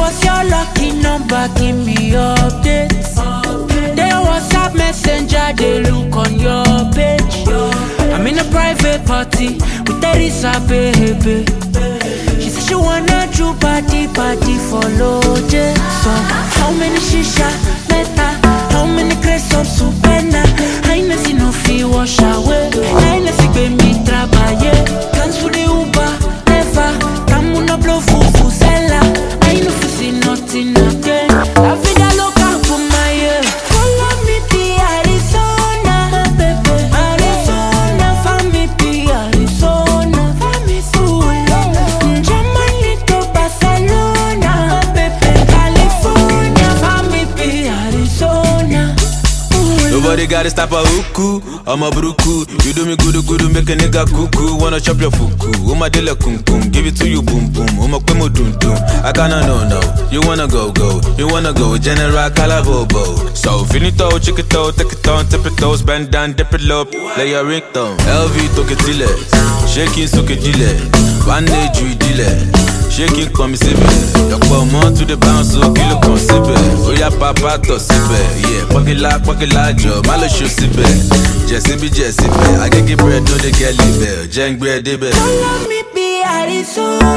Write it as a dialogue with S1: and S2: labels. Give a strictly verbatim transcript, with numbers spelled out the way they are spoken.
S1: was your lucky number? Give me updates. They WhatsApp messenger, they look on your page. I'm in a private party with Teresa, baby. She said she wanna do party, party for Lord. So how many shisha, meta? How many crates of supena? I ain't seen no fee wash away. I ain't seen baby trabaye. Cancel the Uber, never. Come on, no blow fufu sella. I ain't no see nothing again. La vida loca for my ear. Follow me to Arizona, baby. Arizona, follow me to Arizona. Germany to Barcelona, baby. California, follow me to Arizona.
S2: Nobody gotta stop a hooku, I'm a bruku. You do me good, good, make a nigga cuckoo. Wanna chop your fuku, Uma de la kum kum. Give it to you, boom boom, Uma kwemo dum dum. I gotta know, no. You wanna go, go, you wanna go, General Calabobo. So, finito, chick it out, take it on, tip it toes, bend down, dip it low, lay your ringtone. L V, toke tile, shaking, soke dile, one day, you dile. Shaking come sibe, your come to the bounce, so kill a consibe. Oh yeah, papa to sibe, yeah, pocket la, pocket la job, malo show sibe. Jesse be Jesse be, I can get bread, no they get live, jang bread, debe.
S1: Follow me be Arizona.